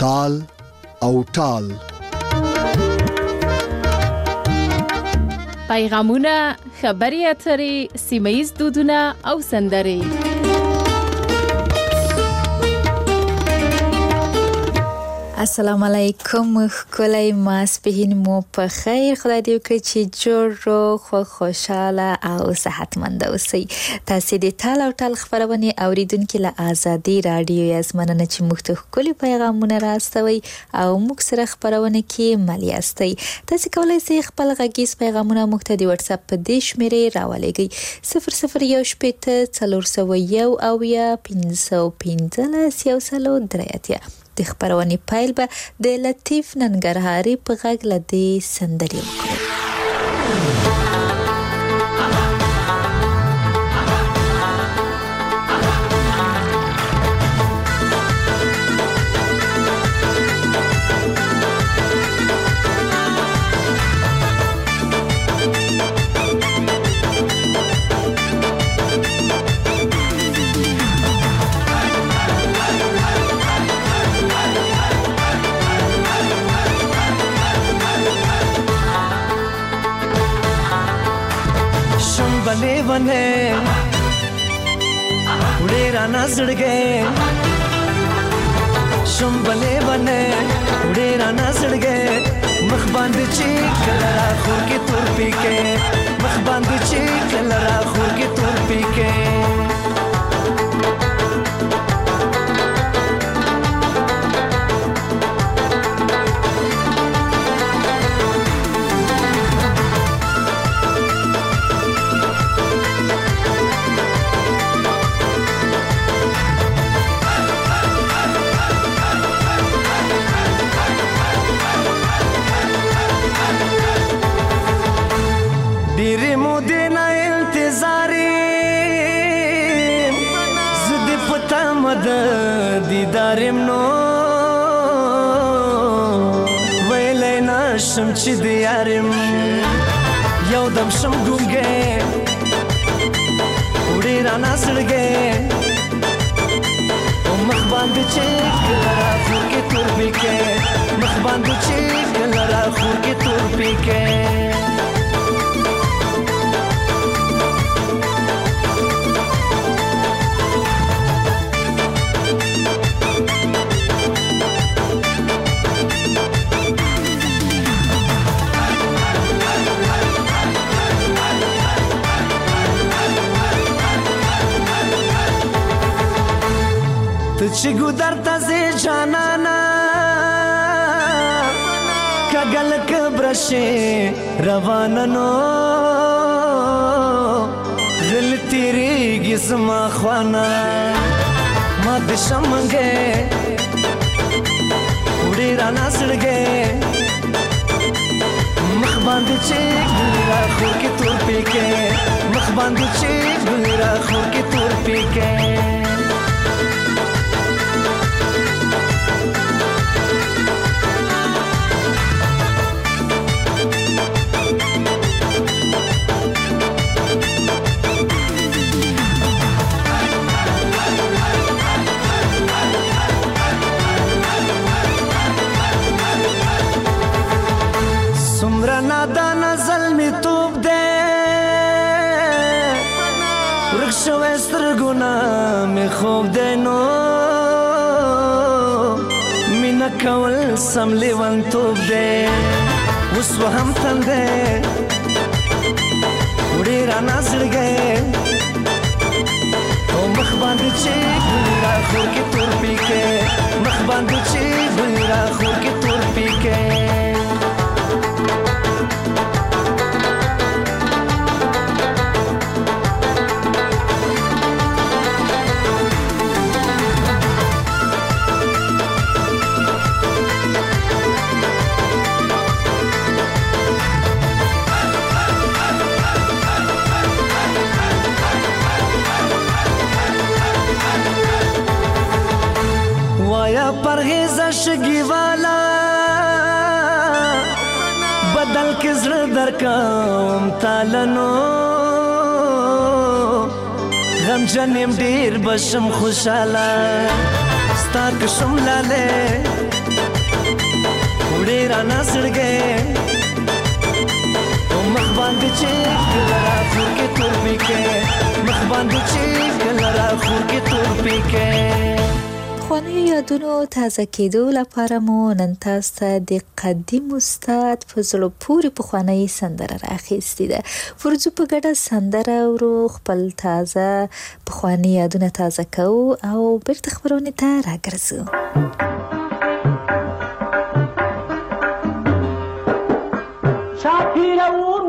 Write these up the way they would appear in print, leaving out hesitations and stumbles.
تال او ټال. پیغامونه، خبري اترې، سیمه‌ییز دودونه او سندرې. السلام علیکم. ښکلی ماسپښین مو په خیر. خدای دې وکړي چې جوړ روغ خوشحاله او صحتمند اوسئ. تاسو د ټال او ټال خبرونه اوریدونکو له آزادي رادیو یاسمنه چې موږ ته ښکلي پیغامونه راستوي او موږ سره خبرونه کې ملي استئ. تاسو کولای شئ خپل غږیز پیغامونه موږ ته د واتس اپ په دې شمیرې راولېږئ 0018 د خبرونې پایل به د لطیف ننګرهاري په غږ له دې سندرې وکړو. बने बने उड़े राना सड़गे शुम बने बने उड़े राना सड़गे मखबांद चीक लरा खूर के तुर पी के मखबांद चीक लरा खूर के तुर पी के دیدارم نو ویلی نشم چی دیارم یو دم شم گونگه اوڑی رانا سڑگه و مخباندو چیک لرا خور کے تور بیکه مخباندو چیک لرا خور کے تور بیکه چگو در تازه جانانا کگل کبرشه روانانو غلطی ریگی زما خوانا ما دشمنگه اوڑی رانا سڑگه مخباند چیک گلیرا خور کے تور پیکے مخباند چیک گلیرا خور کے تور پیکے نادان ظلمی توب دے رکشو استرگونا می خوب دے نو مینا کول سملی ون توب دے وسو هم تن دے اڑی رانا سڑ گئے او مخباند چی گلیرا خور کی تور پی کے مخباند چی گلیرا خور کی تور پی کے پرهیزه شگی والا بدل کې زړه درکم تالنو غم غمجنیم ډیر بشم خوشاله ستا کشم لاله وړې رانا سړګې مخ باندې چې کلرا خور کې تور پکې مخ باندې چې کلرا خور کې تور پکې خواني یادونو تازه کېدو لپاره مو نن تاسو ته د قدیم استاد فضل پوري په خواني سندره راخېستې ده فرضو په ګډه سندره ورو خپل تازه په خواني یادونه تازه کوو او بیرته خبرونه ته راګرځو شاپیره اور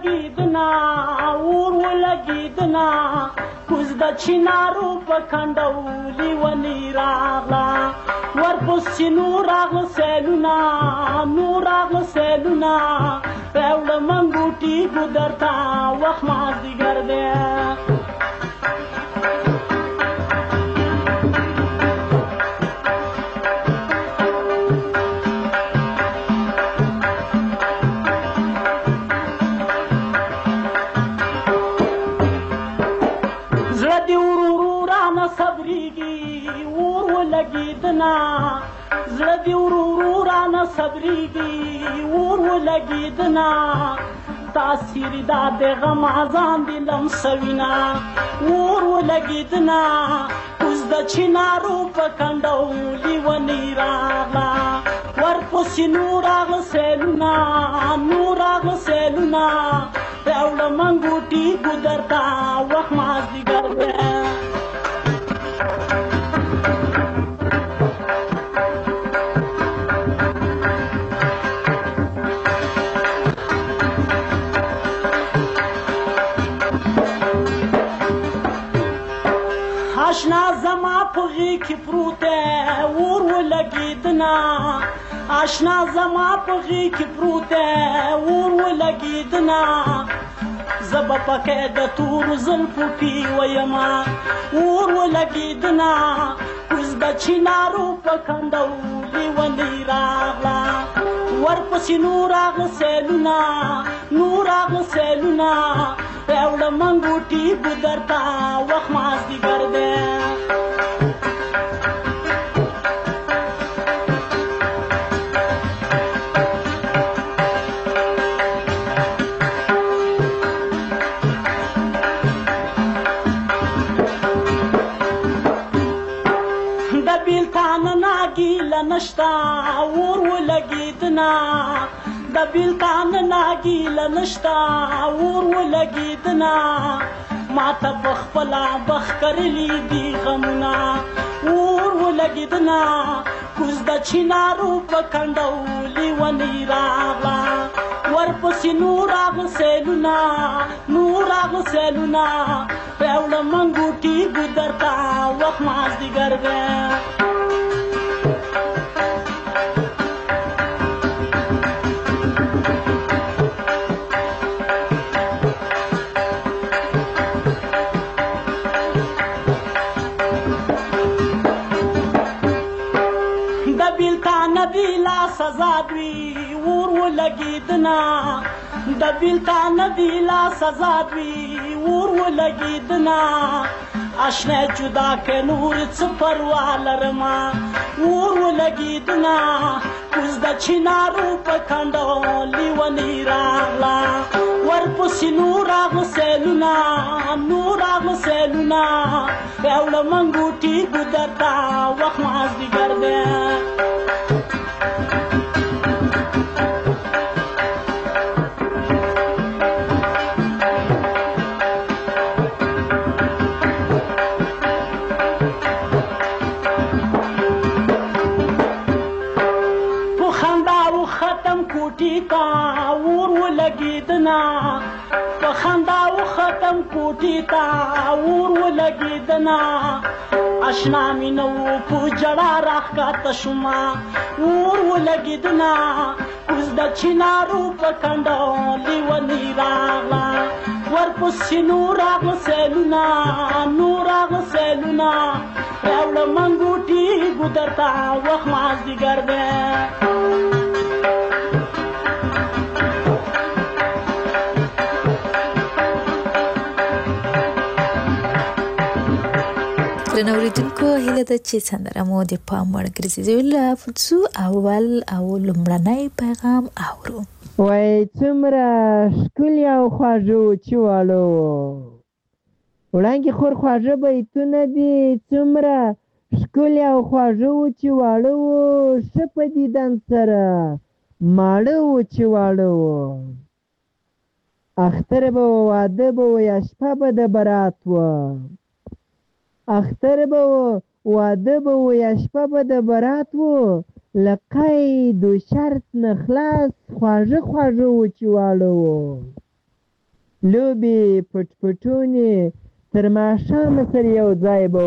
ولګیدنا کوز د چینارو په کندولي ونی راغلا ورپسې نور راغله سیلونه راوړه منګوټي ګودرته وخت مازدیګر دی زړه دی ورو رانه صبرېږي اور ولګېدنا تاثیر دا د غم ځان دې لمسوینه اور ولګېدنا اوس د چینارو په کنډولي ونې راغله ورپسې نور راغله سیلونه راوړه منګوټي ګودرته وخت مازدیګر دی آشنا زما په غېږ کې پروت دی اور ولګېدنا آشنا زما په غېږ کې پروت دی اور ولګېدنا زه به پکې د تورو زلفو پې ویمه اور ولګېدنا اوس د چینارو په کنډولي ونې راغله ورپسې نور راغله سیلونه راوړه منګوټي ګودرته وخت مازدیګر دی د بیلتان ناګیله نشته اور ولګېدنا د بیلتان ناګیله نشته اور ولګېدنا ماته په خپله بخ کرلي دي غمونه اور ولګېدنا کوز د چینارو په کنډولي ونې راغله ورپسې نور راغله سیلونه راوړه منګوټي ګودرته وخت مازدیګر دی سزا دوی اور ولګېدنا د بیلتان دی لا سزا دوی اور ولګېدنا آشنا جدا که نور څه پروا لرمه اور ولګېدنا اوس د چینارو په کنډولي ونې راغله ورپسې نور راغله سیلونه راوړه منګوټي ګودرته وخت مازدیګر دی اور ولګېدنا په خندا و ختم کوټې ته اور ولګېدنا اشنا مې نه و په ژړا راښکته شومه اور ولګېدنا اوس د چینارو په کنډولي ونې راغله ورپسې نور راغله سیلونه راوړه منګوټي ګودرته وخت مازدیګر دی درنو اوریدونکو هیله ده چې سندره مو د پام وړ ګرځېدلې فوتسو اول او لومړنی پیغام اورو. وای څومره ښکلي او خواږه چې واړه وړانګې خور خواږه بیتونه دي، څومره ښکلي او خواږه چې واړه ښه په دیدن سره ماړه چې واړه اختر به واده به یا شپه به د برات اختر به واده به یا شپه به د برات له قید و شرط نه خلاص خواږه چې واړه لوبې پټ پټونې تر ماښامه سره یو ځای به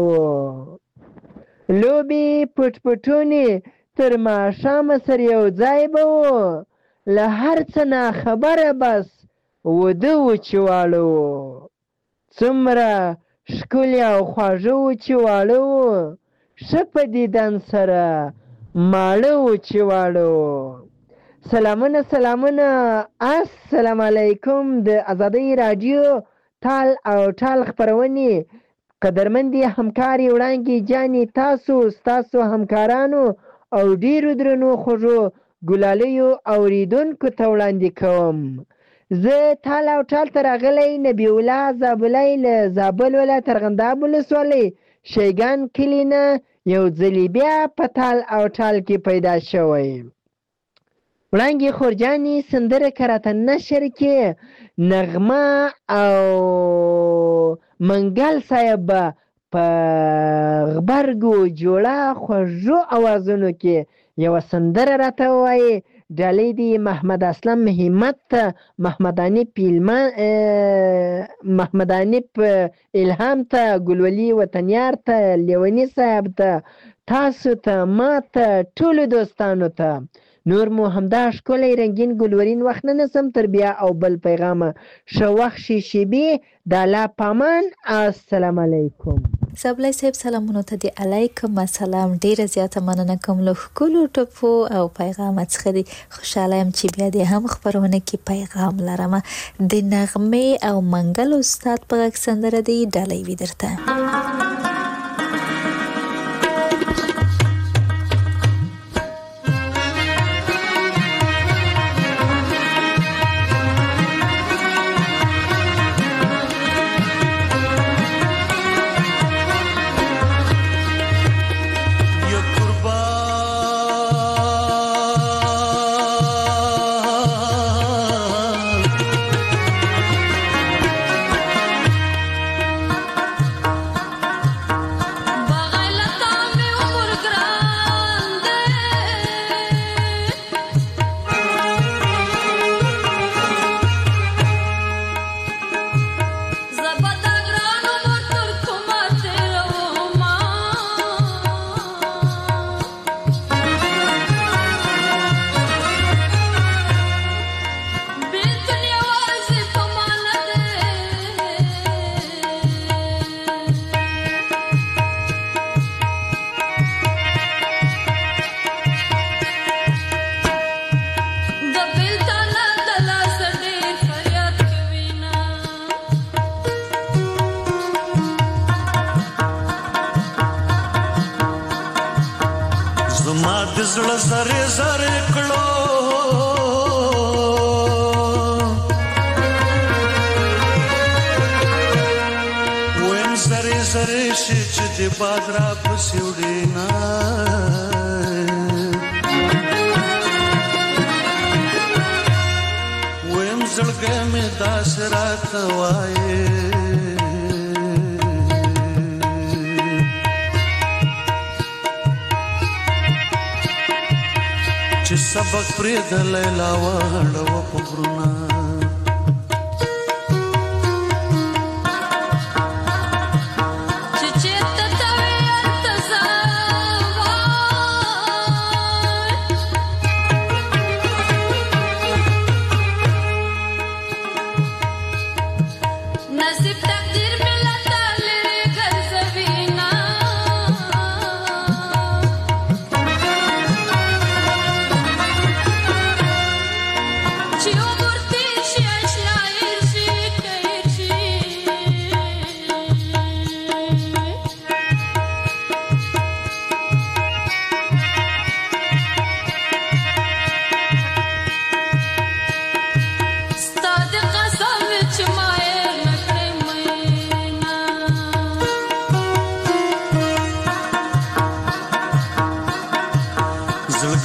لوبې پټ پټونې تر ماښامه سره یو ځای به له هر څه نه خبره بس وده چې واړه څومره ښکلي او خواږه چې واړه ښه په دیدن سره ماړه چې واړه. سلامونه السلام علیکم. د ازادۍ رادیو تال او ټال خپرونې قدرمندي همکاري وړانګې جانې ستاسو همکارانو او ډیرو درنو خوږو ګلالیو اوریدونکو ته وړاندې کوم. زه تال او ټال ته راغلی نبی الله زابلی له زابل ولایت ارغنداب ولسوالۍ شیګان کلي نه یو ځلې بیا په تال او ټال کې پیدا شوی. وړانګې خورجانې سندره که راته نشر کې نغمه او منګل صاحب به په غبرګو جوړه خوږو اوازونو کې یوه سندره راته ووایي. ډالۍ دی محمد اسلم همت ته، محمد انیپ الهام ته، ګلولي وطنیار ته، لیوني صاحب ته، تاسو ته، ما ته، ټولو دوستانو ته. نور مو همدا ښکلی رنګین ګلورین وخت نه نسم تر بیا او بل پیغامه ښه وخت شیبې د الله پامان. السلام علیکم. سبلی صاحب سلامونو ته دی علیکم السلام. ډیره زیاته مننه کوم له ښکلو ټپو او پیغامات څخه دی. خوشحاله یم چې بیا دې هم خپرونه کې پیغام لرم. د نغمې او منګل استاد په غږ سندره دی ډالۍ وي درته. زړه زره زره کړو ویم زره زره شي چې د باد را پسې وډینا ویم زړګې مې داس راته وایي چې سبق پرې د لیلا واړو په غرونه Ci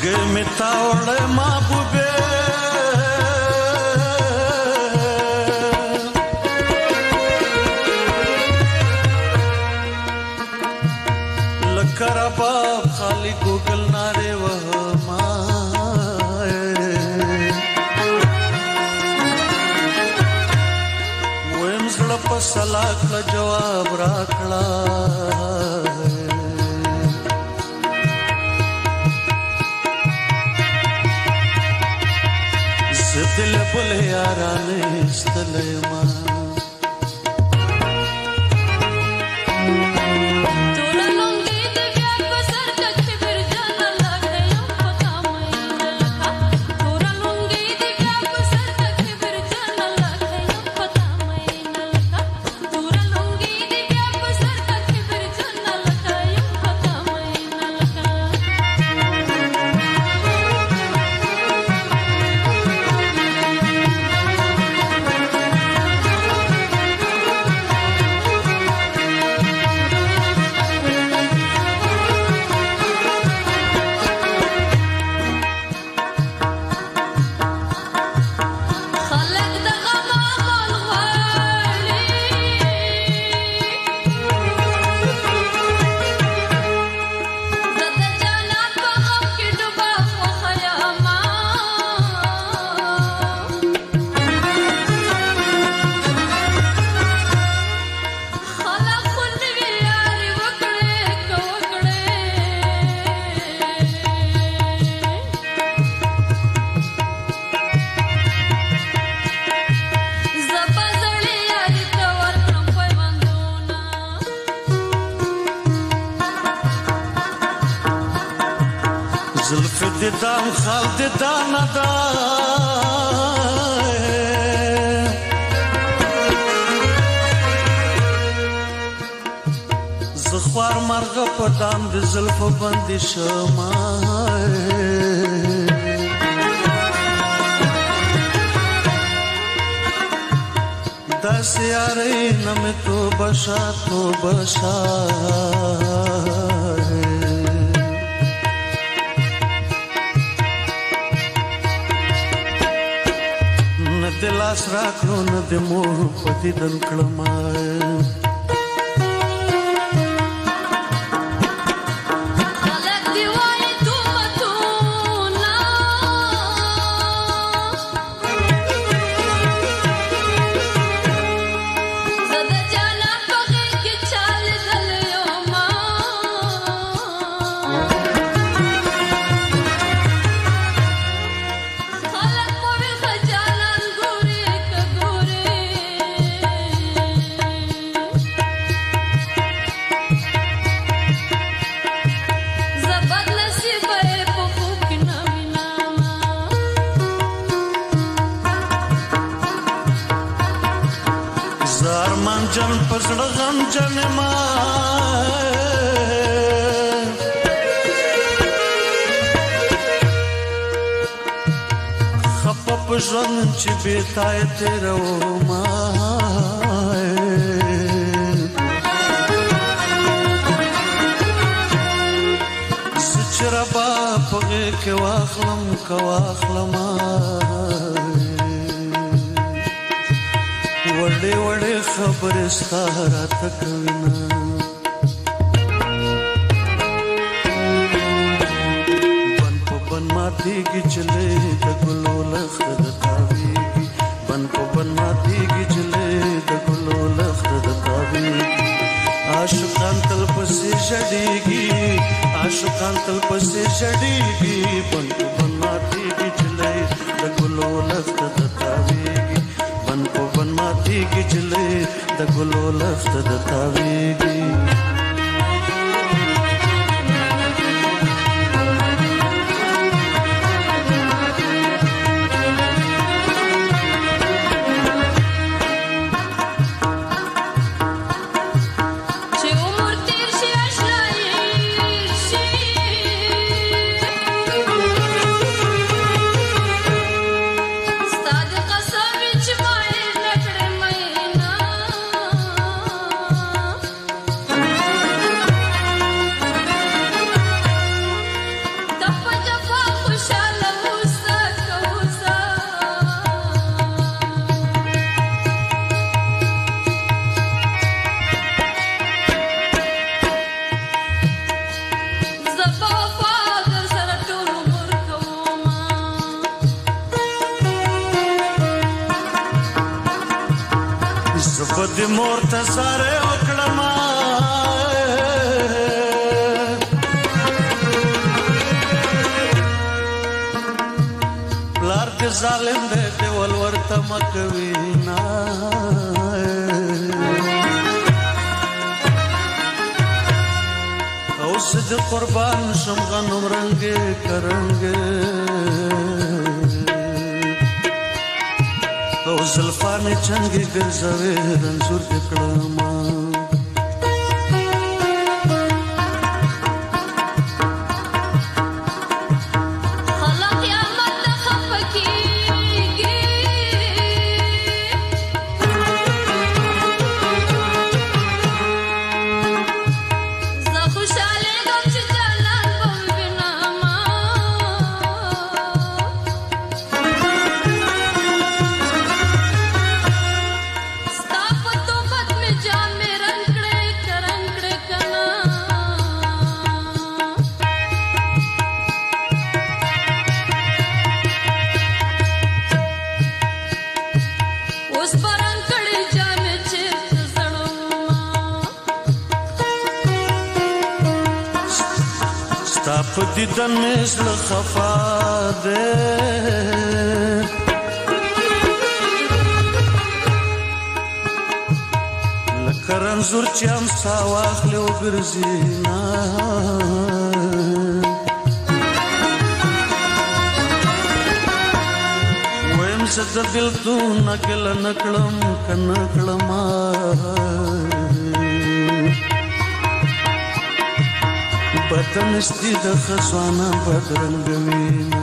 ټولګي مې تاوړې محبوبې لکه رباب خالی ګوګل نارې وهما ویم زړه په سلا کړه جواب راکړه دل بل یارانه استلما دام خال د دانا دا زخوار مرغ په دام د زلف باندې شمه داس یارې نم تو بشا دلاس راکړو نه د مور پتی دن کړم جن پسړه غم جن ما خپ پژن چې بیتای تیرو ما سچربا پغه کې واخلم وړې وړې خبرې ستاره تکوینا بن په بن ماتېږي چلې د ګلو لخت د تاویږي بن په بن ماتېږي چلې د ګلو لخت د تاویږي عاشقان تل پسې ژړېږي بن په بن ماتېږي چلې د ګلو لخت د تاویږي بن په بن ماتېږي چلې د ګلو لخت د تاویږي زبه د مور ته ساره وکړم پلار د ظالم دی دیول ورته مکوي نه اوس د قربان شم غنم رنګې کرنګې او زلفانې چنګې ګرځوي رنځور دې کړم په دیدن مې زړه خفا دی لکه رنځور چې امسا واخلې وګرځي نه ویم زه د بېلتون نه ګیله نه کړم که نه کړمه بدنستی د خزانه بدرنګ وینا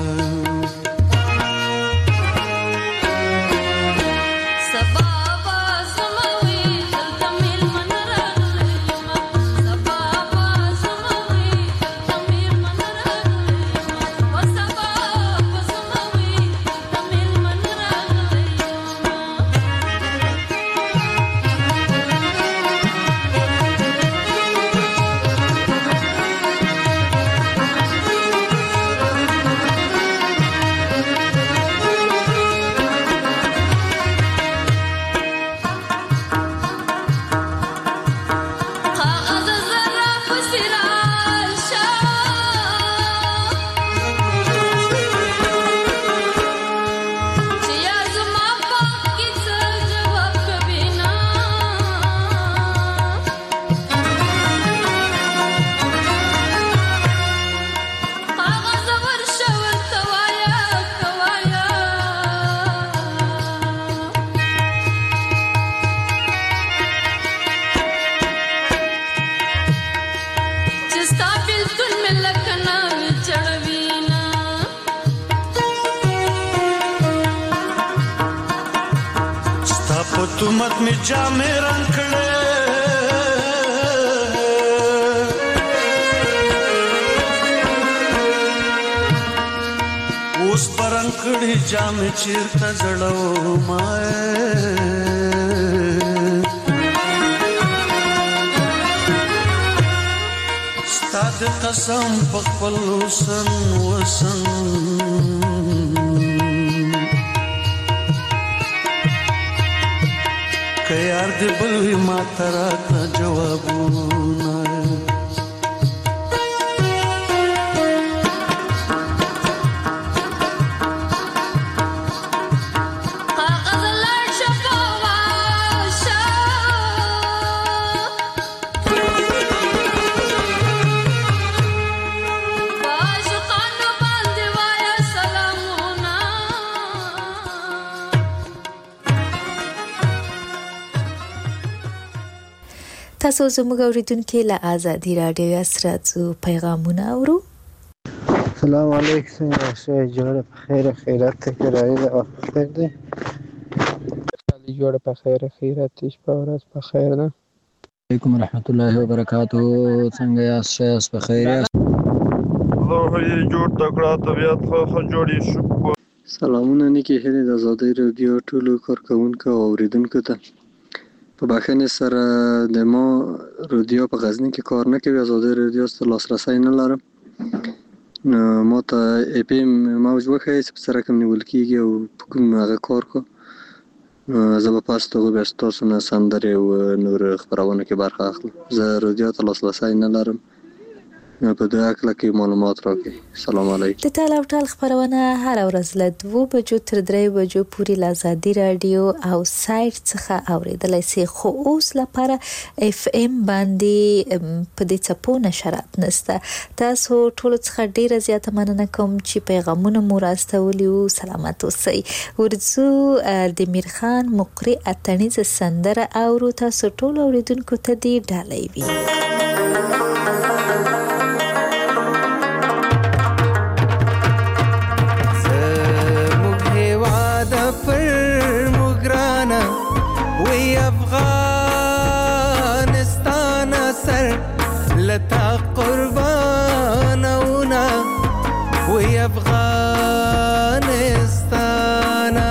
تمت می جامې رنګ کړې اوس برنګ کړې جامې چیرته زړو مای ستاد قسم په خپل وسن وسن که یار دې بل وي ما ته راکړه جوابونه تاسو زموږ اوریدونکو له آزادي رادیو سره پیغامونه اورو. سلام علیکم شه جوړ په خیر خیرات کرای دا خیر دی جوړ په خیر خیرات شپه ورځ په خیر ده. علیکم ورحمت الله وبرکاتہ. څنګه یاست؟ شه په خیر یاست؟ الله یې جوړ تکړه طبيعت خو جوړی شو. سلامونه نیکی هلي د آزادي رادیو ټولو کارکونکو او اوریدونکو ته. په بخښنې سره د ما رادیو په غزني کې کار نه کوي، آزادي رادیو ته لاسرسی نه لرم. نو ما ته اپیم موج وښایي چې په سره کوم نیول کېږي او په کوم هغه کار کو. زه به پاس ته بیا ستاسو نه سندرې او نور خپرونه کې برخه اخلم. زه رادیو ته لاسرسی نه لرم، په دې هکله کې معلومات راکړئ. سلام علیکم. د ټال او ټال خپرونه هر ورځ له 2 بجو تر 3 بجو پورې له ازادي رادیو او سایت څخه اوریدلای شئ، خو اوس لپاره اف ام باندې په دې څپو نشرات نشته. تاسو ټول څخه ډیره زیاته مننه کوم چې پیغامونه مو راستولي او سلامت اوسئ. ورځو د میرخان مقری اتنیز سندره اورو. تاسو ټول اوریدونکو ته دی ډالۍ وي. لتا قربانونا وی افغانستانا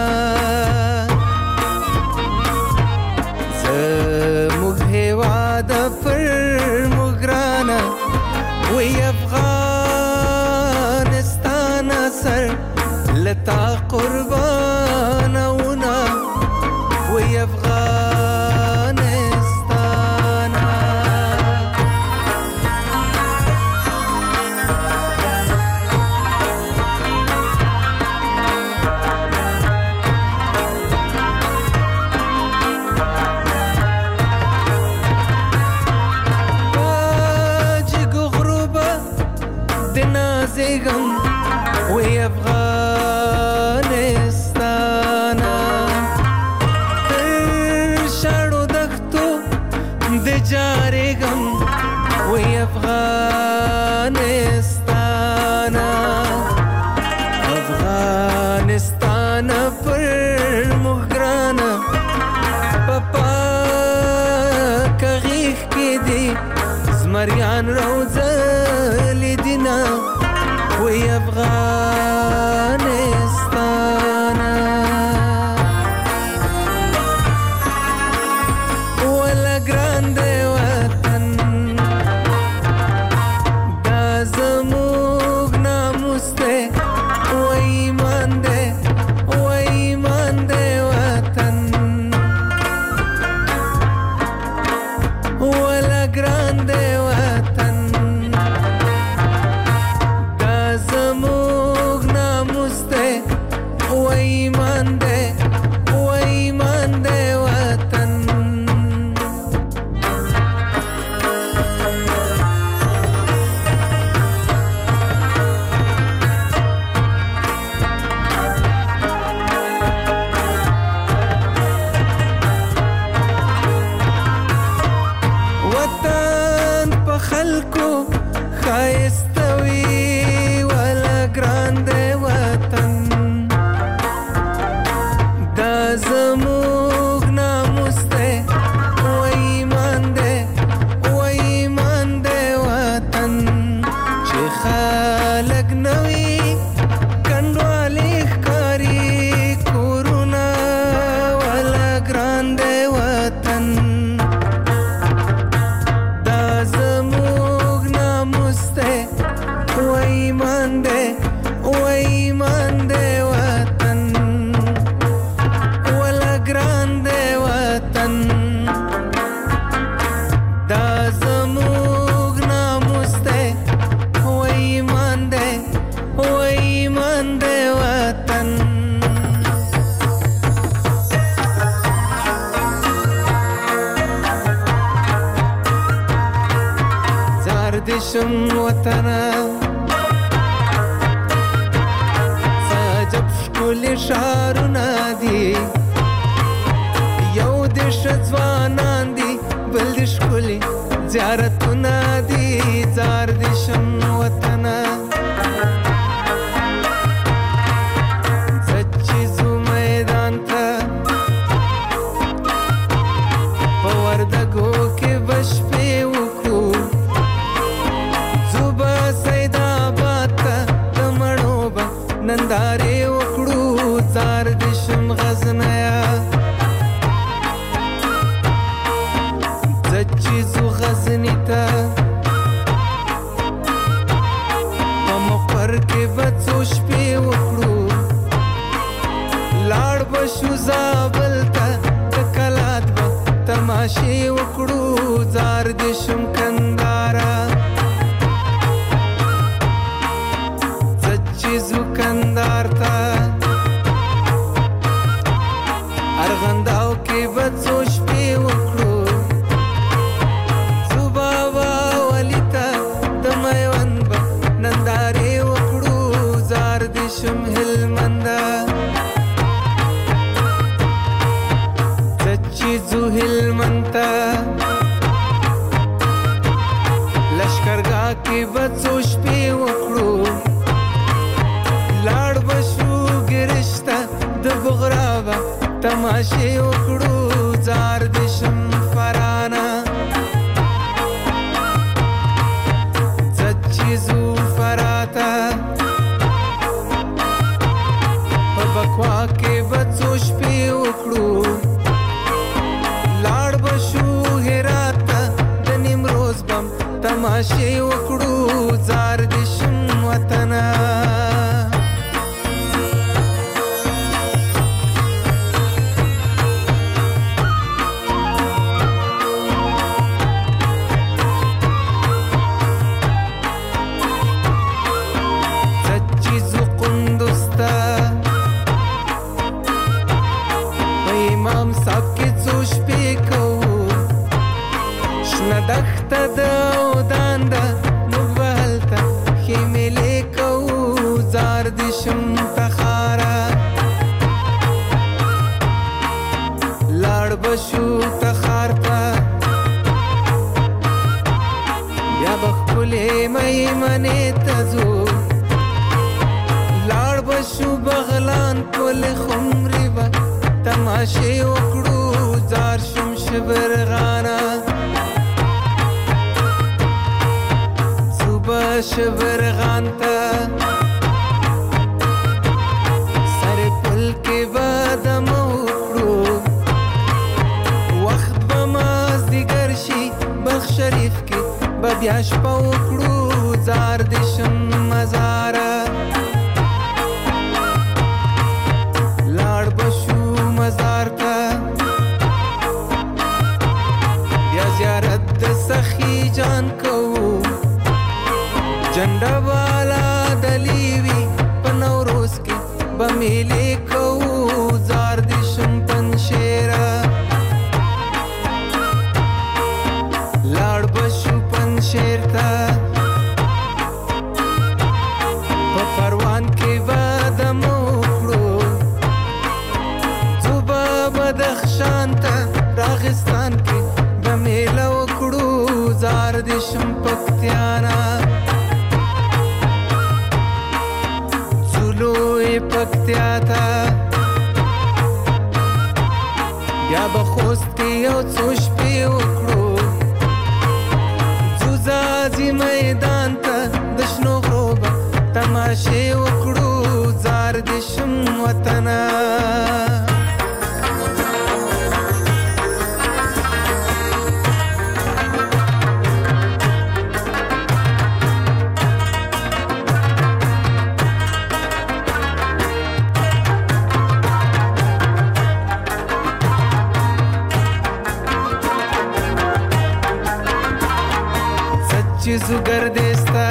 زموږ هیواد پر مګرانا وی افغانستانا سر لتا قربانونا وی زمریان روزه لیدینا وی افغانستانا ولا ګرانده وطن دا زموږ ناموس دی و ایمان دی وطن ولا ګرانده دشم وطنا ساجب شکل شارنا دی یو دش ځوانان دی بل د شکل زیارتنا دی زار دشم وطنا سچی زو میدان تا پوردگو کې بش په وکو ننداره وکړو زار دشم غزنیا زچې زو غزنی ته شم هلمنده چچی زو هلمنده لشکرگاه کې بچو شپې وکړو لاړ بشو ګرشته د بغرابه تماشې وکړو زار دشم فرانه چچی زو فراته په بکوا کې بچو شپې وکړو لاړ بشو هراته د نیمروز بم تماشې وکړو زار دشم وطنه دخته د ودان ده موږ به هلته خیمې کوو زار د شم تخاره لاړ به شو تخار ته بیا به ښکلې میمنې ته ځو لاړ به شو بغلان پل خمرې به تماشې وکړو زار شم شبرغانه شبرغان ته سر پل کې بادم وکړو وخت به مازدیګر شي بلخ شریف کې به بیا شپه وکړو زار د شم مزاره لاړ به شو مزار ته بیا زیارت د سخي جان کوو جنډه والا دلیوی په نوروز کې به میلې کوو زار د شم پنشیره لاړ به شو پنشیر ته په پروان کې به دم وکړو ځو به بدخشان ته راغستان کې به میله وکړو زار د شم پکتیانا پکتیا تا بیا به خوست کې یو څو شپې وکړو ځو ځاځي میدان ته د شنو غرو به تماشې وکړو زار د شم وطنه چیزو گردستا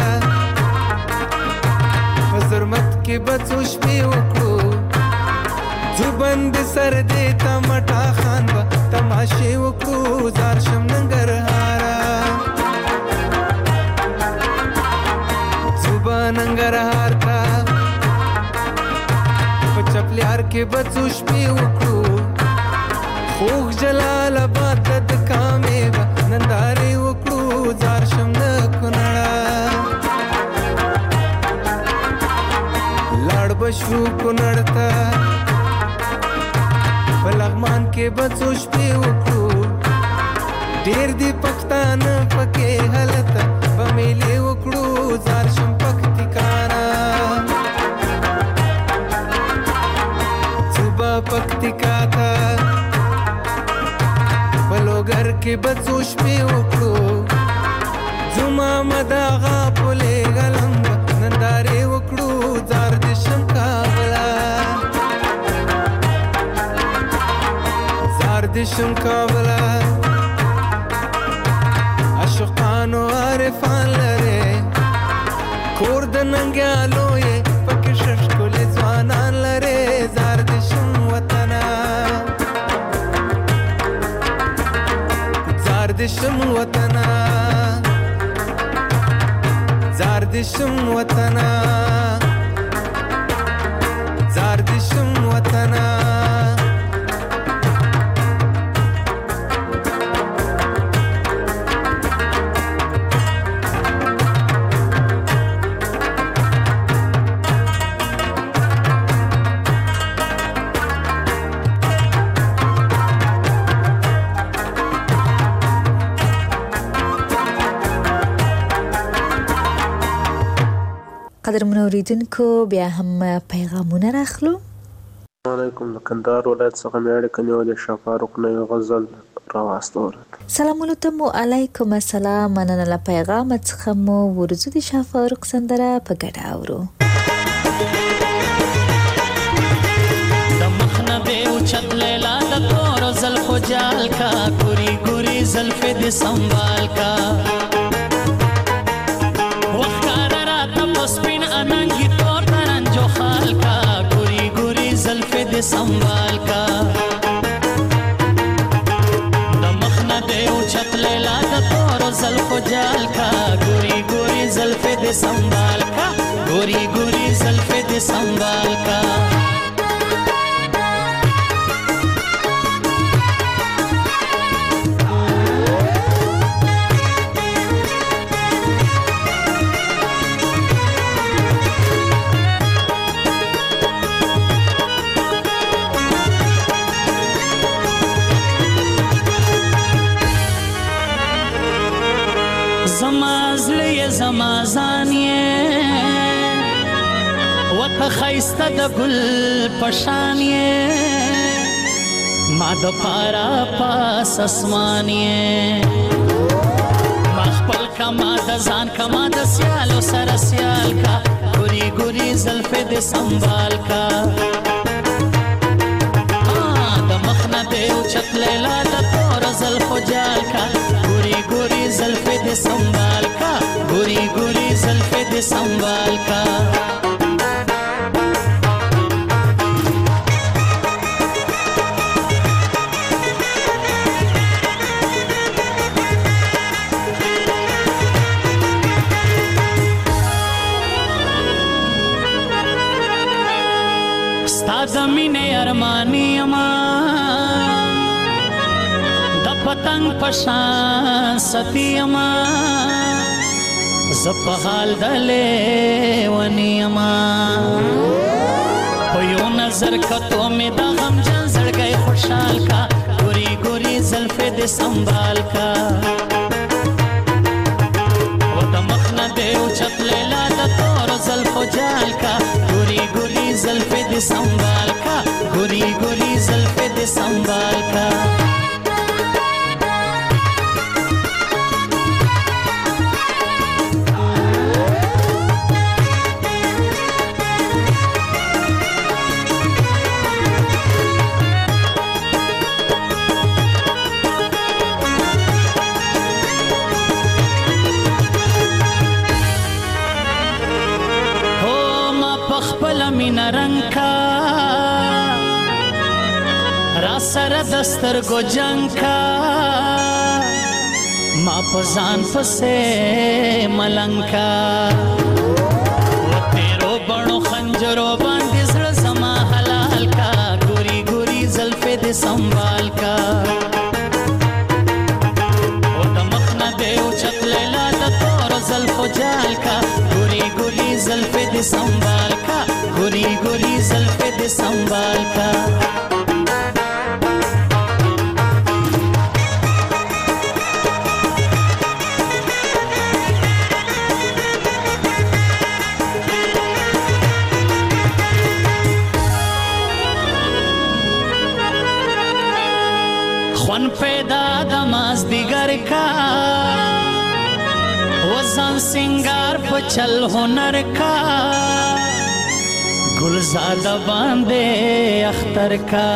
فزرمت کې بچو شپې وکړو جو بند سر دیتا مټا خان با تماشې وکړو زار شم ننګرهارا زوبا ننګرهار تا په چپلیار کې بچو شپې وکړو خوږ جلال آباد د کامې با نندارې وکړو زار شم د کونړه لاړ بشو کونړ ته په لغمان کې بچو شپې وکړو ډېر دي پښتانه پکې هلته به میلې وکړو زار شم پکتیکانا صوبه پکتیکا ته په لوګر کې بچو شپې وکړو زما مداغه پولې غلم نندارې وکړو زار د شم کابلا زار د شم کابلا عاشقانو عارفان لري کور د ننګیالو یې پکې ششکولې ځوانان لري زار د شم وطنه زار د شم وطنه زار د شم وطنه مار دې شم وطنه قدرمن اوریدونکو بیا هم پیغامونه راخلو. علیکم د کندهار ولایت څخه مې اړیکه نیولې شاه فاروق نه یو غزل راواستوله. سلامونه ته مو علیکم السلام. مننه له پیغام څخه مو ورځو د شاه فاروق سندره په ګډه اورو. د مخنه به اوچت لیلا د تور زلفو جال کا ګوري ګوري زلفې دې سنبال کا संभाल का दमखना दे उछत लेला द तोरो ज़ल्फ़ो जाल का गोरी गोरी ज़ल्फ़े दे संभाल का गोरी गोरी ज़ल्फ़े दे संभाल का زمازان یې وته خیسته د ګل پشان یې ما د پارا پاس اسمان یې ما خپل کما د ځان کما د سیالو سره سیال کا ګوري ګوري زلفې دې سنبال کا د مخنه دې اوچت لیلا د تور زلفو جال کا ګوري ګوري زلفې دې سنبال کا गोरी गोरी ज़ल्फ़े दे संभाल का स्ताद मीने अरमानी अमा द पतंग पशान सती अमा زپحال دلے ونیما پو نظر کتو میں دا غم جان زڑ گئے خوشحال کا گوری گوری زلفے دے سنبھال کا و دا مخنا دے اچت لیلا دا تور زلفو جال کا گوری گوری زلفے دے سنبھال کا گوری گوری زلفے دے سنبھال کا سر دستر گو جنگ کا ما پزان پسے ملنگ کا و تیرو بڑو خنجرو باندی زر زما حلال کا گوری گوری زلفے دے سنبھال کا و دمخنا دے اچت لیلا دا تور زلفو جال کا گوری گوری زلفے دے سنبھال کا گوری گوری زلفے دے سنبھال کا خون پیدا دماز دیگر کا وزن سنگار پچل ہنر کا گلزاد باندے اختر کا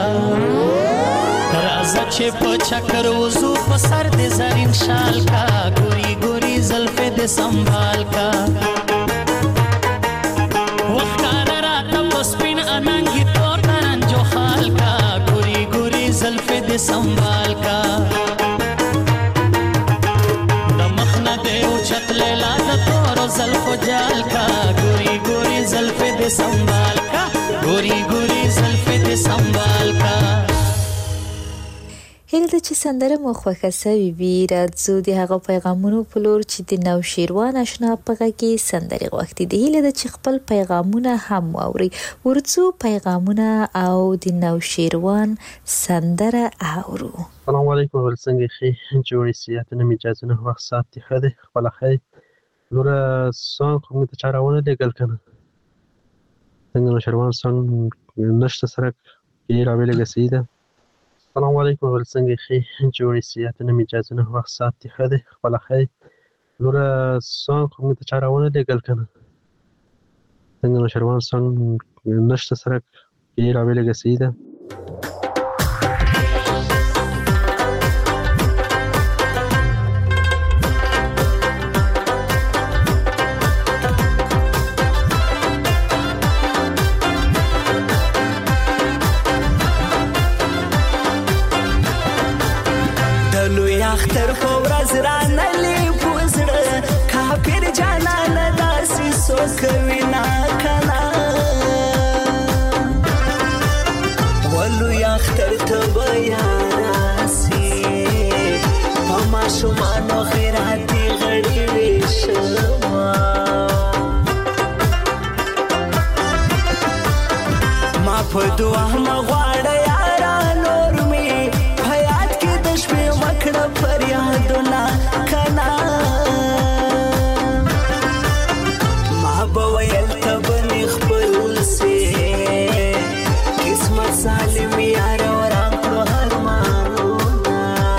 رازا چھے پچکر وزو پسر دے زرین شال کا گوری گوری زلفے دے سنبھال کا وقتار راتا پسپین اننگی طور ترن جو خال کا گوری گوری زلفے دے سنبھال کا دمخنا دے اچت لیلا دا تور زلفو جال کا گوری گوری زلفے دے سنبھال کا ګوري ګوري زلفې دې سنبال کا. هیله ده چې سندره مو خوښه سوي وي. راځو د هغه پیغامونو په لور چې د نوشیروان آشنا په غږ کې سندرې غوښتي دي. هیله ده چې خپل پیغامونه هم واوري. ورڅو پیغامونه او د نوشیروان سندره اورو. السلام علیکم ول څنګه خې جوړې سیاته نه اجازه نه وخت سات دی خده خپل خې لوره سان کوم ته چارونه لګل کنه څنګه نوشیروان سان نشته سره کې راویلګه سیده. السلام علیکم ول څنګه خې جوړې سیاته نه اجازه نه وخت سات دی خده خپل خې لوره سان کوم ته چارونه لګل کنه څنګه نوشیروان سان نشته سره کې راویلګه سیده. اختر فورز رانه لی پوزړه کافر جانان داسې سوکوي نا کنا ولو اختر ته بیا راسي پما شومانو خیراتي غړي وشما ما په دعا مغواړه یارا نور می حیات کې د شپې مکړه فریادونه کنا ما به ویل ته بنې خپل سي قسمت سالم یار وران کړو ارمانونه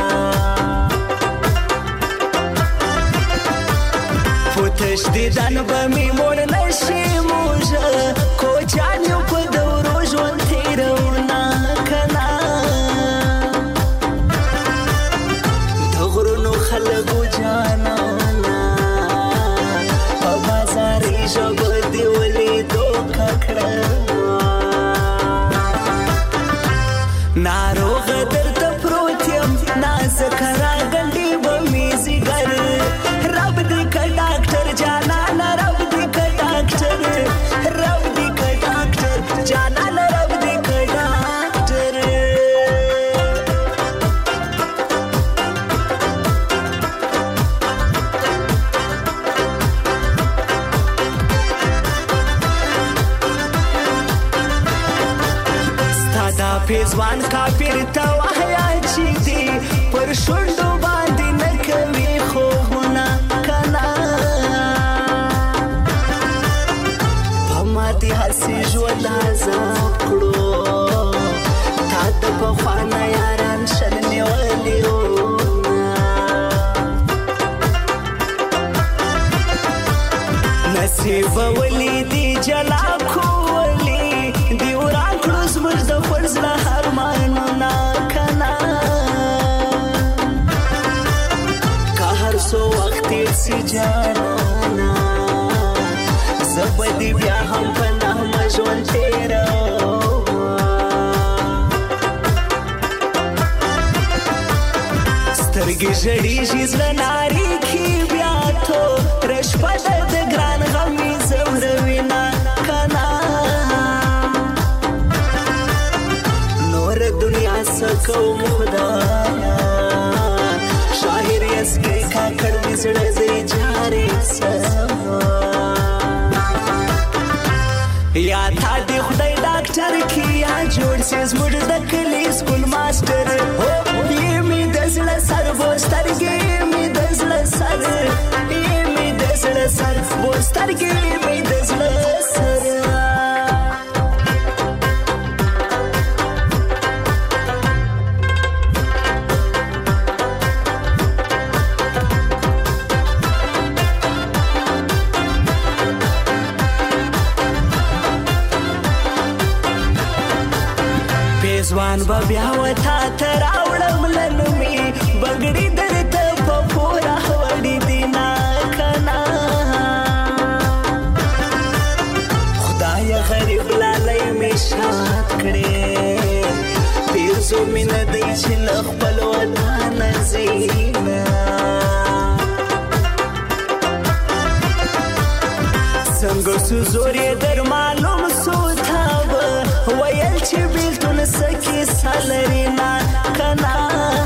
پوتش دیدن به می مور نشي موجه کوچانیو په دورو ژوند تیرونه کنا خلقو جانانا په بازاري ژبه دې ولیدو ککړه ناروغه درته پروت یم نازکه راګنډې به مې ځیګر رب دې که ډاکټر جانانه رب دې که ډاکټر رب دې که ډاکټر جانانه رب دې که ډاکټر. پیزوان کافر ته وحیا چې دی پر شونډو باندې نه کوي خوبونه کنا په ماتې هسې ژوند عذاب کړو تا د پخوانه یاران شل نیولي نصیب ولیدي جلا کولی دی وران کړو زموږ د فرزله ارمانونه کنا که هر څو وخت تېر سي جانانا زه به دې بیا هم په نغمه ژوند تېرومه سترګې ژړېږي زړه نارېږي بیا توره شپه ده د ګران غم مې ځوروي نه کنا دنیا سکوم خدایا شاعر یسکی کاکړ دې زړه دې جارې سما یا تا دې خدای ډاکټر کی یا جوړ سي زموږ د کلی سکول ماستر یې می د زړه سر بوسترګې می د زړه سر یې می د زړه سر بوسترګې می د زړه سر. ځوان به بیا وتا ته راوړم لنومې بګړي درته په پوره وړي دي نه کنا خدای غریب لالی مې شاد کړې پیرزو مې نه دی چې له خپل وطن ځي نه څنګه سو زور یې در معلوم سو تا به لري نه کنا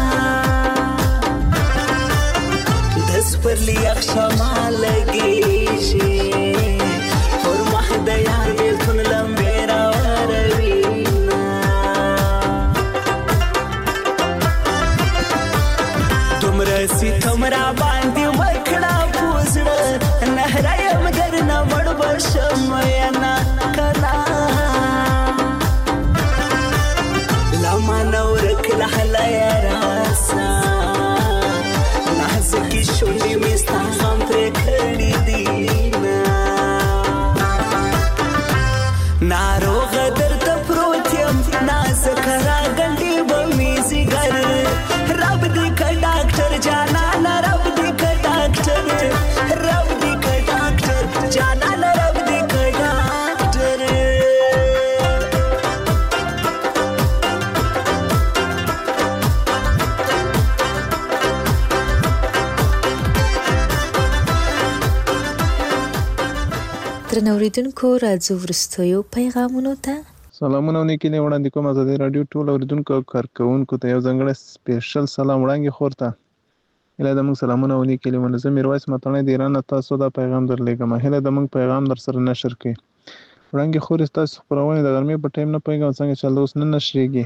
دس پر لیاق شمال لګیږي پر مخ د یار بیلتون لمبې راوروي دومره ستم را باندې وکړه پوزړه نهره یم درنه مړ به شم نه کنا لا ما نورک لحلا یا راسا نازکی شونډې مې ستا غم پرې کړي دي ناروغه درته پروت یم نازکه راګنډې به مې ځیګر رب دې که ډاکټر جانانه رب دې که ډاکټر رب دې که ډاکټر جانانه رب دې که ډاکټر درنو اوریدونکو راځو وروستیو پیغامونو ته. سلامونه او نیکې نه وړاندې کوم ازادي رادیو ټول اوریدونکو او کارکوونکو ته یو ځانګړی سپیشل سلام وړاندې خور ته هله د موږ سلامونه او نیکې له منظم میرویس متنه د ایران تاسو دا پیغام درلېږم هله د موږ پیغام در سره نشر کړئ وړاندې خور تاسو خبرونه د غرمې په ټایم نه پیغام څنګه چل اوس نه نشریږي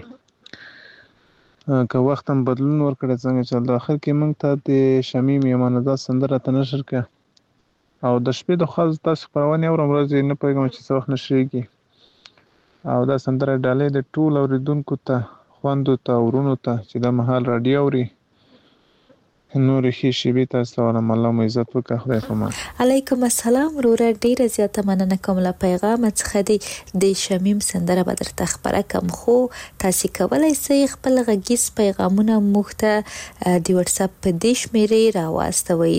که وخت هم بدلون ورکړي څنګه چل اخر کې موږ ته د شمیم یمانزاد سندره ته نشر کړ او د شپې د خاص تاسو خبرونه اورم ورځ نه پیغام چې څه وخت نشریږي او دا سندره ډالې د ټول اوریدونکو ته خوندو ته ورونو ته چې د محل رادیو اوري نور ښې شیبې تاسو ته وایم الله مو عزت وکړي خدای په امان. علیکم السلام وروره ډیره زیاته مننه کوم له پیغام څخه د شمیم سندره به درته خبره کوم خو تاسو کولای شئ خپل غږیز پیغامونه موږ ته د واتس اپ په دې شمیرې راواستوئ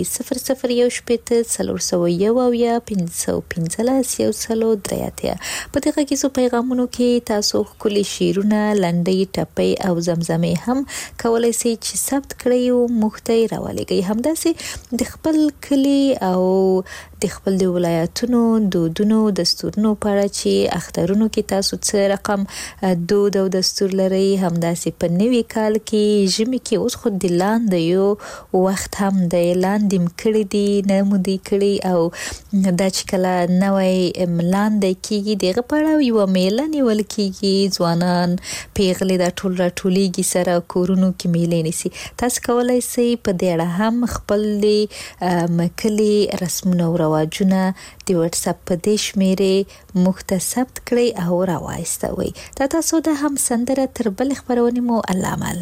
001741515 په دې غږیزو پیغامونو کې تاسو خپل شیرونه لنډۍ ټپۍ او زمزمې هم کولای شئ چې ثبت کړئ او موږ ته راولېږئ همداسې د خپل کلی او د خپل د ولایتونو دودونو دستورونو په اړه چې اخترونو کې تاسو څه رقم دود او دستور لرئ همداسې په نوي کال کې ژمي کې اوس خو د لاندې یو وخت هم د لاندې کړي دي نه مودي کړي او دا چې کله نوې لاندې کېږي دغه په اړه یو میله نیول کېږي ځوانان پیغلې د ټول راټولېږي سره کورونو کې میلې نیسي تاسو کولای شئ په دې اړه هم خپل مکلي رسمونه او رواجونه د واتس اپ په دې شمیرې موږ ته ثبت کړئ او راوایستوئ دا تاسو د هم سندره تر بل خبرونه مو علامل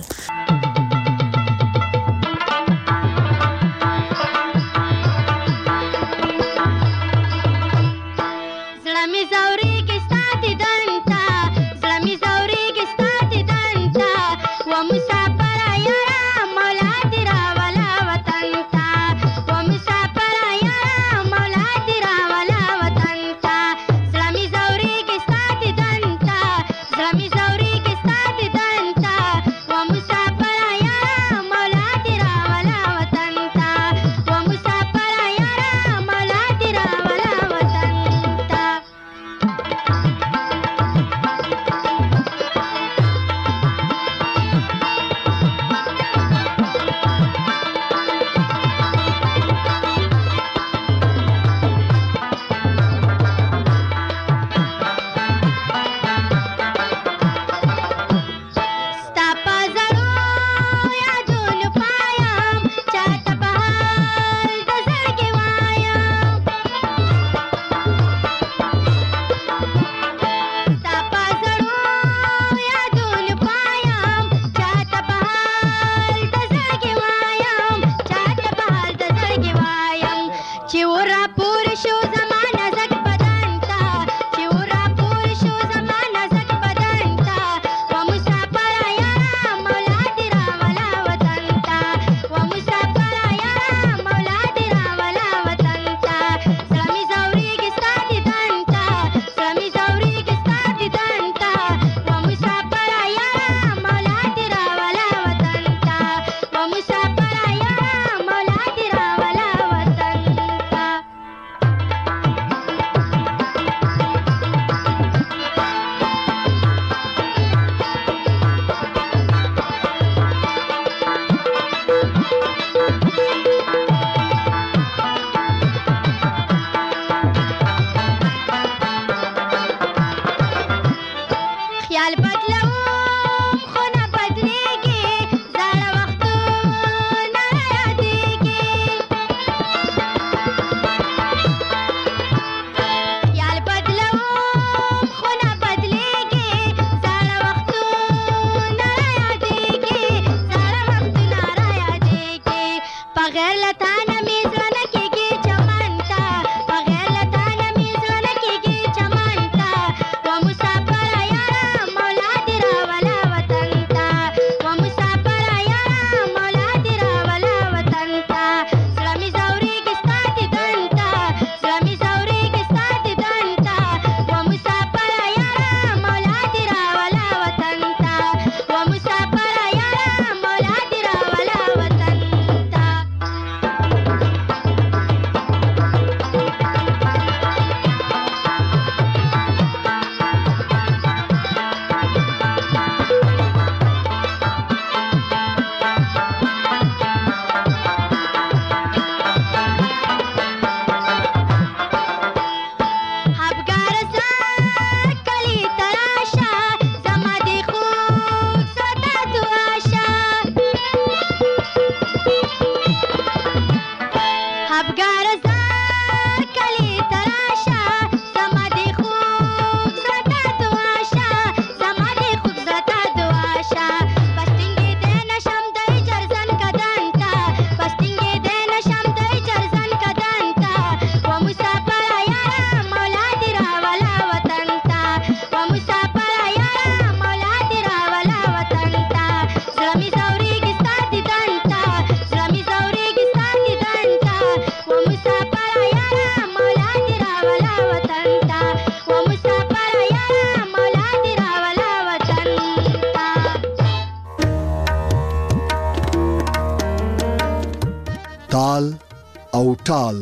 ټال.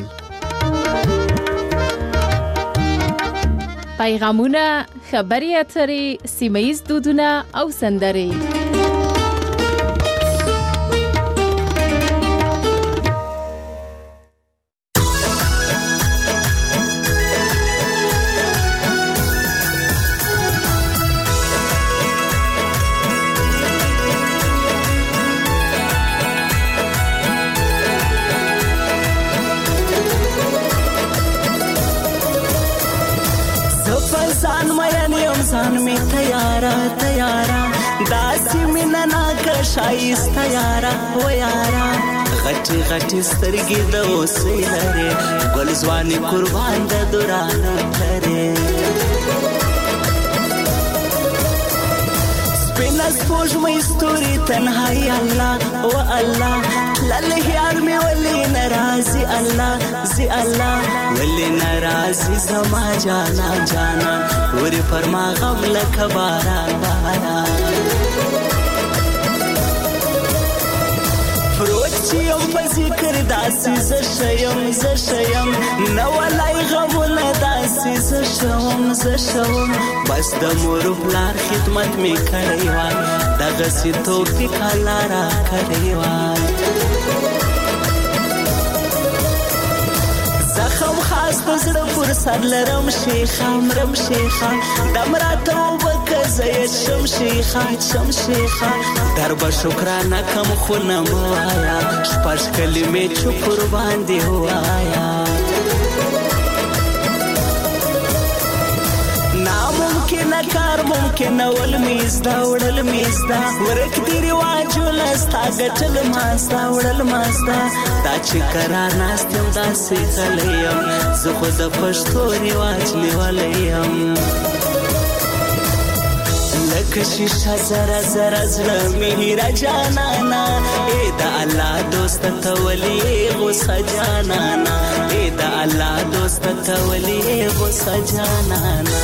پیغامونه، خبرې اترې، سیمه ییز دودونه او سندرې. ځان می تیارا تیارا داسې مینه ناکه شایسته یارا و یارا غټي غټي سترګې د اوسې لري ګل ځواني قربان د دورانه لري سپینه سپوږمۍ ستوري تنهایی الله و الله لله یار می ولی ناراضي الله زي الله ولی ناراضي زما جانا جانا وري پر ما غم لکه باران باران پروت چې یم په ذکر داسې زه شیم نه ولای غمونه داسې زه شوم بس د مور پلار خدمت می کړی وای دغسې توفیق الله را کړی وای زخم خاص په زړه پر سر لرم شیخه دمراته وبکه زید شم شیخه در به شکرانه کم خو نه موایا شپږ کلمې چوپ پر باندې هوایا ناممکنه کار ممکنه ول میزدا وړل میزدا ورک دی رواجونه ستا ګټل ماستا وړل ماستا دا چې کرار ناستم داسې غلیم زه خو د پښتو رواج لیولیم لکه شیشه زره زره زړه مې هیره جانانا ای د الله دوست ته ولي غوسه جانانا ای د الله دوست ته ولي غوسه جانانا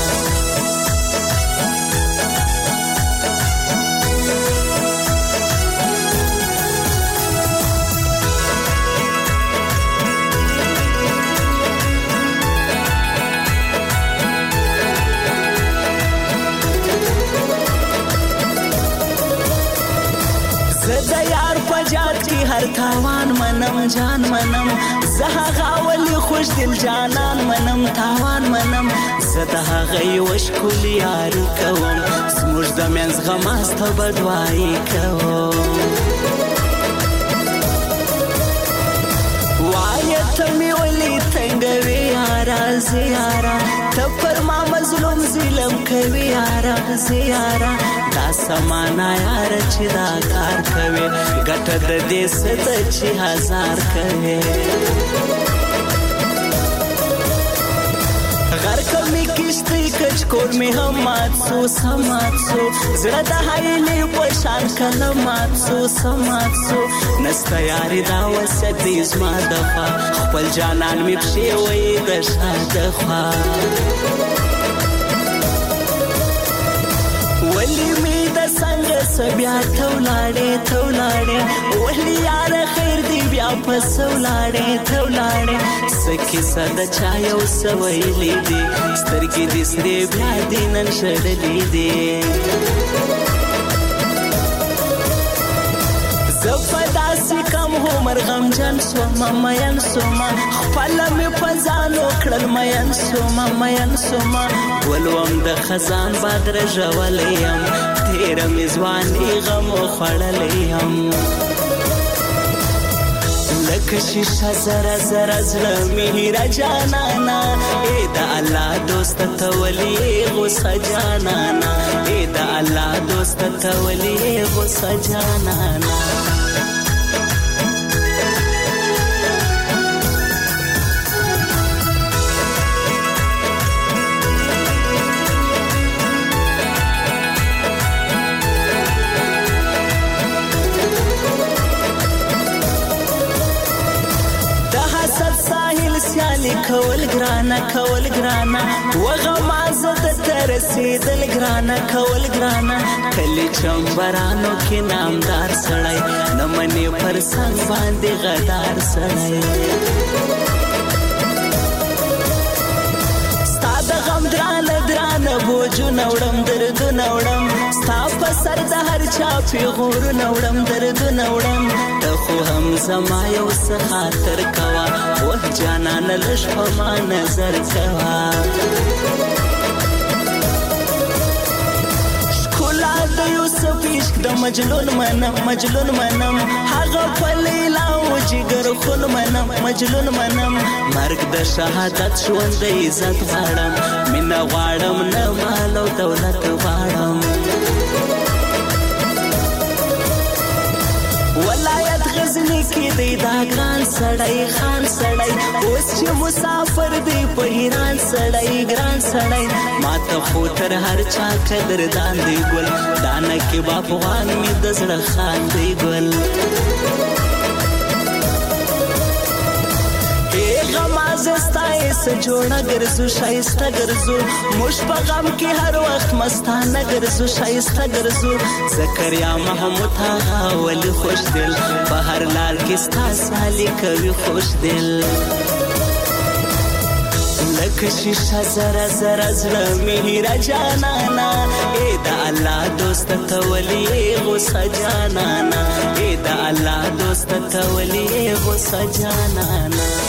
هر تاوان منم جان منم زه هغه ولی خوش دل جانان منم تاوان منم زه د هغه یو ښکلې یاري کوم زموږ د منځ غماسته به دعایي کوم وایه ته مې ولې تنګوې یاره زه یاره ته پر ما مظلوم ظلم کوي یاره زه یاره دا سمانا یاره چې دا کار کوي ګټه د دې څه ده چې هزار کوي غرق می کشتی کچکور می هم مات سو زړه د هایلې په شان کله مات سو نسته یاري دا وسه دې زما دفا خپل جانان می پښې وې د شاده خوا ولی می د څنګه سبیا تولاړې ولی یار خیر دی بیا پس تولاړې سکه صد چا یو سویلې دي سترګې دې سره بیا دې نن شړلې دي زفداسي کم عمر غم جن سوما مین سوما خپل می پزانو کړل مین سوما ولوم د خزان بادر ژولیم تیر میزوانی غم خړلیم لکه شیشه زره زره زړه مې هیره جانانا ای د الله دوست ته ولي غوسه جانانا ای د الله دوست ته ولي غوسه جانانا کول ګرانا وغمازه د ترسیدل ګرانا کول ګرانا کلی چمبرانو کې نامدار سړی نمنې پر څنګ باندې غدار سړی نوړم درد نوړم ستا په سر د هر چا پیغور نوړم درد نوړم ته خو هم زما یو څه خاطر کوا وه جانان لږ په ما نظر کوا د یوسف عشق د مجنون منم هغه په لیلا او جګر خون منم مجنون منم مرګ د شهادت ژوند د عزت غواړم مینه غواړم نه مال او دولت غواړم ولایت غزنی کې دی دا ګران سړی خان سړی اوس چې مسافر دی په ایران سړی ګران سړی ماته خو تر هر چا قدردان دی ګل دانه کې باپوان می د زړه خان دی ګل زستای سجوړه ګرځو شایسته ګرځو موږ په غم کې هر وخت مستانه ګرځو شایسته ګرځو زکریا محمود هغه ولي خوش دل په هر لار کې ستا سالي کوي خوش دل لکه شیشه زره زره زړه مهره جانانا ای د الله دوست ته ولي غوسه جانانا ای د الله دوست ته ولي غوسه جانانا